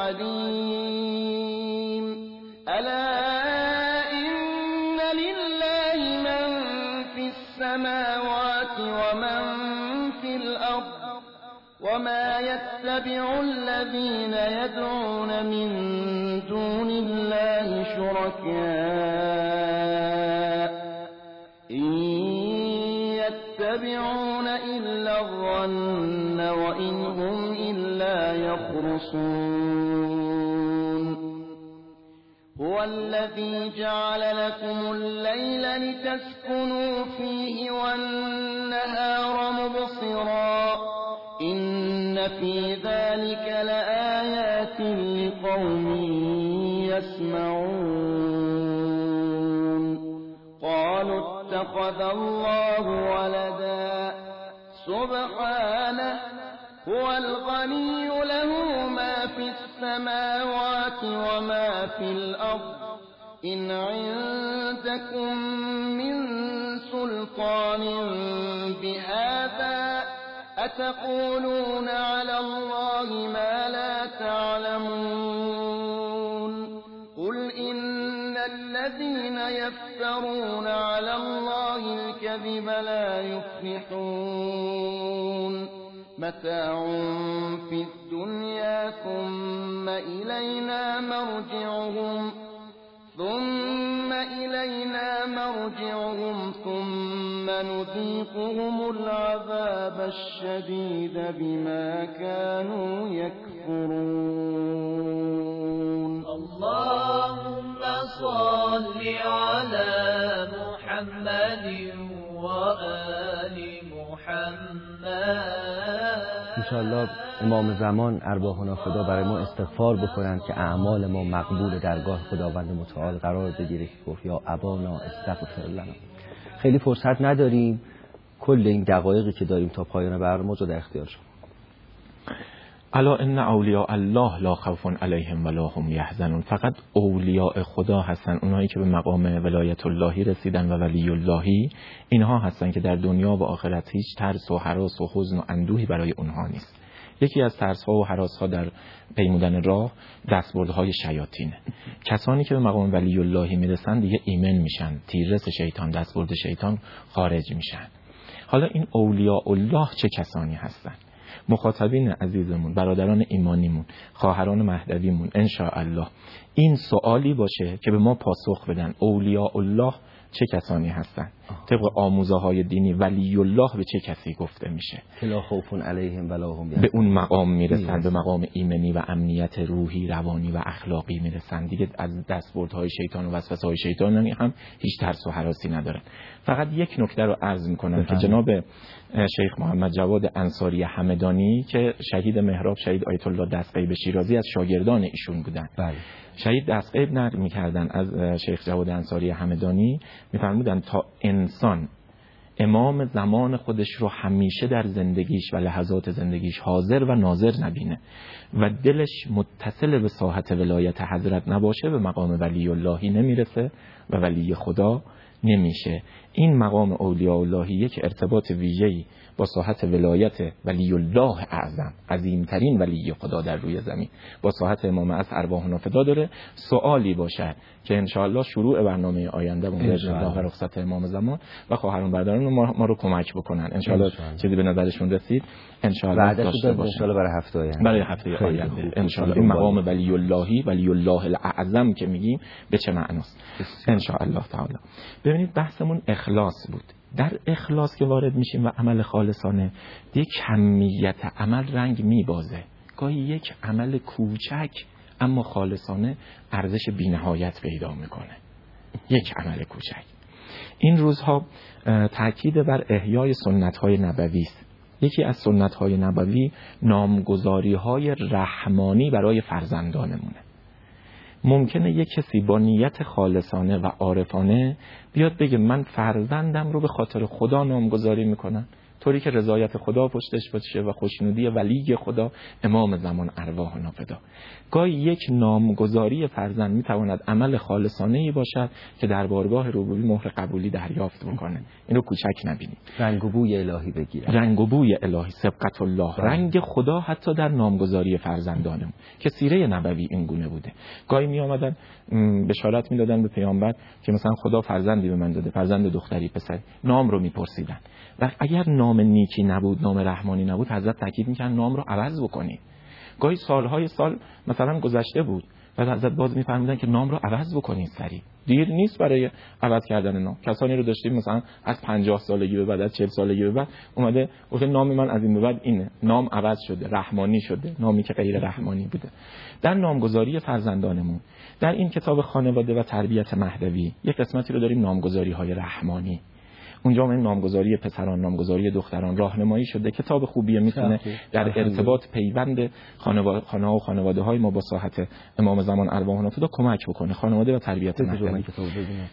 Speaker 5: العليم. ألا إن لله من في السماوات ومن في الأرض وما يتبع الذين يدعون من دون الله شركاء إن يتبعون إلا الظن وإن هم إلا يخرصون. هو الذي جعل لكم الليل لتسكنوا فيه والنهار مبصرا إن في ذلك لآيات لقوم يسمعون. قالوا اتخذ الله ولدا سبحانه هو الغني له ما في السماوات وما في الأرض إن عندكم من سلطان بهذا أتقولون على الله ما لا تعلمون قل إن الذين يفترون على الله الكذب لا يفلحون متاع في الدنيا ثم إلينا مرجعهم ثم نذيقهم العذاب الشديد بما كانوا يكفرون
Speaker 4: اللهم صل على محمد وآل محمد.
Speaker 2: انشاءالله امام زمان ارواحنا خدا برای ما استغفار بکنند که اعمال ما مقبول درگاه خداوند متعال قرار بگیره که گفت یا ابانا استغفر لنا. خیلی فرصت نداریم، کل این دقایقی که داریم تا پایان برنامه رو در اختیار شما.
Speaker 3: الا ان اولیاء الله لا خوف علیهم ولا هم یحزنون. فقط اولیاء خدا هستن، اونایی که به مقام ولایت اللهی رسیدن و ولی اللهی، اینها هستن که در دنیا و آخرت هیچ ترس و هراس و حزن و اندوهی برای اونها نیست. یکی از ترس‌ها و هراس‌ها در پیمودن راه دستبردهای شیاطینه. کسانی که به مقام ولی اللهی میرسن دیگه ایمن میشن، تیررس شیطان، دستبرد شیطان خارج میشن. حالا این اولیاء الله چه کسانی هستن؟ مخاطبین عزیزمون، برادران ایمانیمون، خواهران مهدویمون، انشاءالله این سوالی باشه که به ما پاسخ بدن اولیاء الله چه کسانی هستند؟ طبق آموزه‌های دینی ولی الله به چه کسی گفته میشه؟
Speaker 2: لا خوف علیهم ولا هم یحزنون.
Speaker 3: به اون مقام میرسند، به مقام ایمنی و امنیت روحی، روانی و اخلاقی میرسند. دیگه از دستبردهای شیطان و وسوسه‌های شیطان هم هیچ ترس و هراسی ندارن. فقط یک نکته رو عرض میکنم که جناب شیخ محمد جواد انصاری همدانی که شهید محراب، شهید آیت الله دستغیب شیرازی از شاگردان ایشون بودن.
Speaker 2: بله.
Speaker 3: شهید دستغیب نقل میکردن از شیخ جواد انصاری همدانی، میفرمودن تا انسان امام زمان خودش رو همیشه در زندگیش و لحظات زندگیش حاضر و ناظر نبینه و دلش متصل به ساحت ولایت حضرت نباشه، به مقام ولی اللهی نمیرسه و ولی خدا نمیشه. این مقام اولیاء اللهی یک ارتباط ویژه‌ای با ساحت ولایت ولی الله اعظم، عظیمترین ولی خدا در روی زمین، با ساحت امام از ارواحنا فدا داره. سوالی باشد که انشاءالله شروع برنامه آینده با الله رخصت امام زمان و خواهران برادران ما رو کمک بکنن. انشاءالله چیزی به نظرشون رسید انشاءالله داشته باشیم
Speaker 2: انشاءالله
Speaker 3: برای هفته آینده انشاءالله این مقام ولی اللهی، ولی الله الاعظم که میگیم به چه معناست انشاءالله تعالی. ببینید بحثمون اخلاص بود. در اخلاص که وارد میشیم و عمل خالصانه، یک کمیت عمل رنگ میبازه. گاهی یک عمل کوچک اما خالصانه ارزش بی‌نهایت پیدا میکنه. یک عمل کوچک. این روزها تاکید بر احیای سنت‌های نبوی است. یکی از سنت‌های نبوی نامگذاری‌های رحمانی برای فرزندانمونه. ممکنه یک کسی با نیت خالصانه و عارفانه بیاد بگه من فرزندم رو به خاطر خدا نامگذاری میکنم، طوری که رضایت خدا پشتش باشه و خوشنودی ولی خدا امام زمان ارواحنا فدا. گاهی یک نامگذاری فرزند میتواند عمل خالصانه‌ای باشد که در بارگاه ربوبی مهر قبولی دریافت بکنه. اینو کوچک نبینید.
Speaker 2: رنگ و بوی الهی بگیره.
Speaker 3: رنگ و بوی الهی، سبقت الله، رنگ خدا حتی در نامگذاری فرزندانم که سیره نبوی این گونه بوده. گاهی می آمدن بشارت میدادن به پیامبر که مثلا خدا فرزندی به من داده، فرزند دختری پسر، نام رو میپرسیدن و اگر نام نیکی نبود، نام رحمانی نبود، حضرت تاکید میکنن نام رو عوض بکنید. گاهی سالهای سال مثلا گذشته بود و حضرت باز میفرمودن که نام رو عوض بکنید سریع. دیر نیست برای عوض کردن نام. کسانی رو داشتیم مثلا از 50 سالگی به بعد، از 40 سالگی به بعد اومده گفت نام من از این به بعد اینه، نام عوض شده، رحمانی شده، نامی که غیر رحمانی بوده. در نامگذاری فرزندانمون در این کتاب خانواده و تربیت مهدوی یک قسمتی رو داریم نامگذاری‌های رحمانی. اونجا من نامگذاری پسران، نامگذاری دختران راهنمایی شده. کتاب خوبیه، میتونه در ارتباط پیوند خانه و خانواده های ما با ساحت امام زمان ارواحنا فدا کمک بکنه. خانواده و تربیت مهدوی.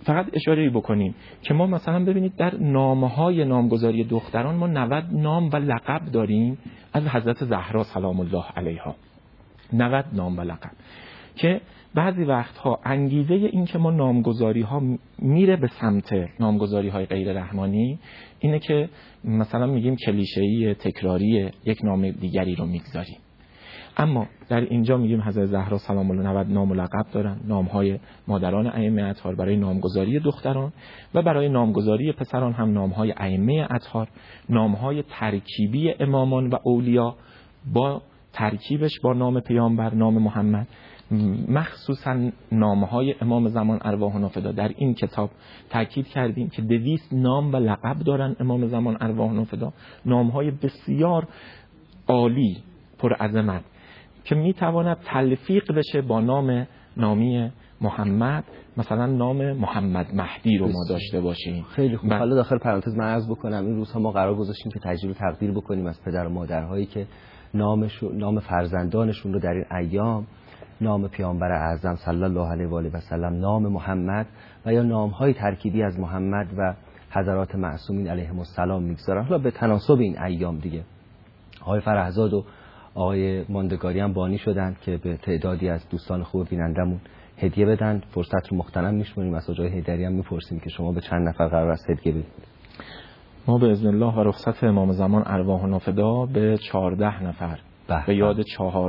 Speaker 3: فقط اشاره بکنیم که ما مثلا ببینید در نامه‌های نامگذاری دختران ما 90 نام و لقب داریم از حضرت زهرا سلام الله علیها. 90 نام و لقب که بعضی وقتها انگیزه این که ما نامگذاری ها میره به سمت نامگذاری های غیر رحمانی اینه که مثلا میگیم کلیشه‌ای تکراری یک نام دیگری رو میگذاریم. اما در اینجا میگیم حضرت زهرا سلام الله 90 نام و لقب دارن، نامهای مادران ائمه اطهار برای نامگذاری دختران و برای نامگذاری پسران هم نامهای ائمه اطهار، نامهای ترکیبی امامان و اولیا با ترکیبش با نام پیامبر، نام محمد، مخصوصا نامهای امام زمان ارواحنا فدا. در این کتاب تاکید کردیم که 200 نام و لقب دارن امام زمان ارواحنا فدا، نامهای بسیار عالی پر عظمت که میتواند تلفیق بشه با نام نامی محمد. مثلا نام محمد مهدی رو ما داشته باشیم.
Speaker 2: خیلی خوب. حالا داخل پرانتز من عرض بکنم این روزها ما قرار گذاشتیم که تجربه تقدیر بکنیم از پدر و مادرهایی که نام فرزندانشون رو در این ایام نام پیامبر اعظم صلی الله علیه و آله و سلم، نام محمد و یا نام‌های ترکیبی از محمد و حضرات معصومین علیهم السلام میگذارن. حالا به تناسب این ایام دیگه آقای فرهزاد و آقای ماندگاری هم بانی شدن که به تعدادی از دوستان خوب بینندمون هدیه بدن. فرصت رو مغتنم میشمونیم، از آقای حیدری هم میپرسیم که شما به چند نفر قرار است هدیه بدید؟
Speaker 3: ما به اذن الله و رخصت امام زمان ارواحنا فدا به 14 نفر به یاد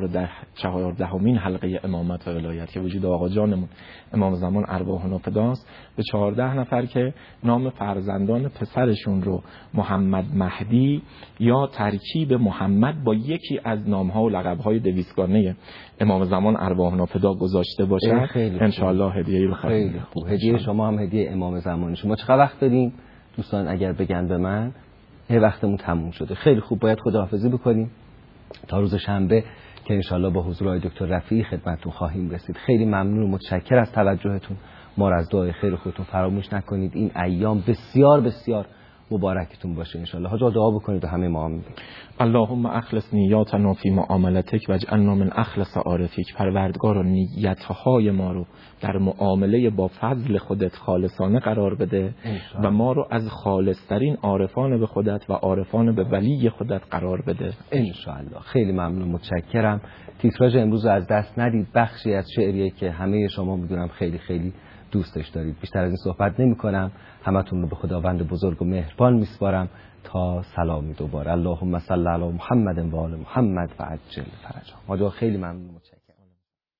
Speaker 3: 14مین حلقه امامت و ولایت که وجود آقا جانمون امام زمان ارواحنا فداست، به 14 نفر که نام فرزندان پسرشون رو محمد مهدی یا ترکیب محمد با یکی از نام‌ها و لقب‌های 200گانه امام زمان ارواحنا فدا گذاشته باشه ان شاء الله هدیه
Speaker 2: خیلی خوب. هدیه شما هم هدیه امام زمان شما. چقدر وقت داریم دوستان؟ اگر بگن به من وقتمون تموم شده. خیلی خوب، باید خداحافظی بکنیم تا روز شنبه که انشالله با حضور آقای دکتر رفیعی خدمتتون خواهیم رسید. خیلی ممنون و متشکر از توجهتون. ما را از دعای خیر خودتون فراموش نکنید. این ایام بسیار بسیار مبارکتون باشه انشالله. حاجا دعا بکنید و همه ما هم بگید.
Speaker 3: اللهم اخلص نیاتنا فی معاملتک واجعلنا من اخلص عارفیک. پروردگارا نیت‌های ما رو در معامله با فضل خودت خالصانه قرار بده و ما رو از خالصترین عارفان به خودت و عارفان به ولی خودت قرار بده
Speaker 2: انشالله. خیلی ممنون، متشکرم. تیتراژ امروز رو از دست ندید. بخشی از شعریه که همه شما میدونم خیلی خیلی دوستش دارید. بیشتر از این صحبت نمی کنم. همتون رو به خداوند بزرگ و مهربان میسپارم تا سلامی دوباره. اللهم صل علی محمد و آل محمد و عجل فرجهم. ما خیلی ممنون، متشکرم.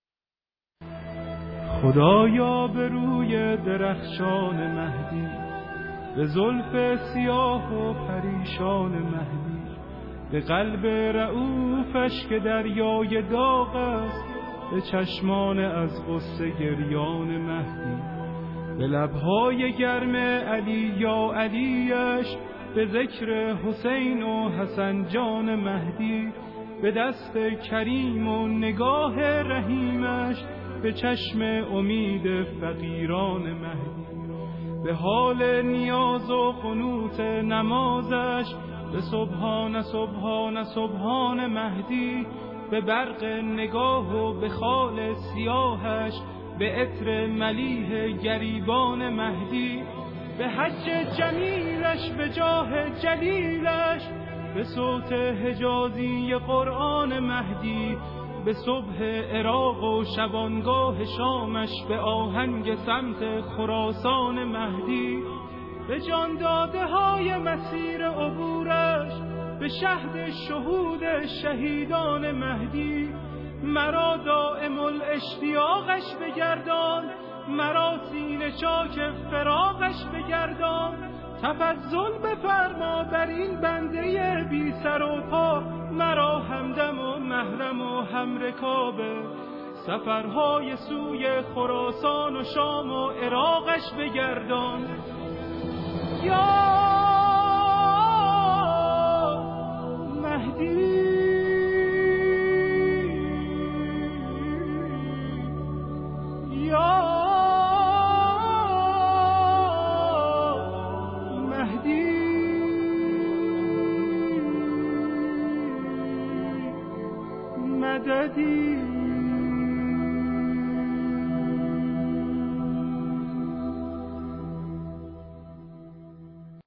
Speaker 6: خدایا به روی درخشان مهدی، به زلف سیاه و پریشان مهدی، به قلب رعوفش که دریای داغ است، به چشمان از غصه گریان مهدی، به لبهای گرم علی یا علیش، به ذکر حسین و حسن جان مهدی، به دست کریم و نگاه رحیمش، به چشم امید فقیران مهدی، به حال نیاز و قنوت نمازش، به سبحان سبحان سبحان مهدی، به برق نگاه و به خال سیاهش، به عطر ملیح گریبان مهدی، به حج جمیلش، به جاه جلیلش، به صوت حجازی قرآن مهدی، به صبح عراق و شبانگاه شامش، به آهنگ سمت خراسان مهدی، به جان داده های مسیر عبورش، به شهد شهود شهیدان مهدی، مرا دائم الاشتیاقش بگردان، مرا سینه چاک فراقش بگردان، تفضل بفرما بر این بنده بی سر و پا، مرا همدم و محرم و همرکابه، سفرهای سوی خراسان و شام و عراقش بگردان. یا مهدی، یا مهدی، مددی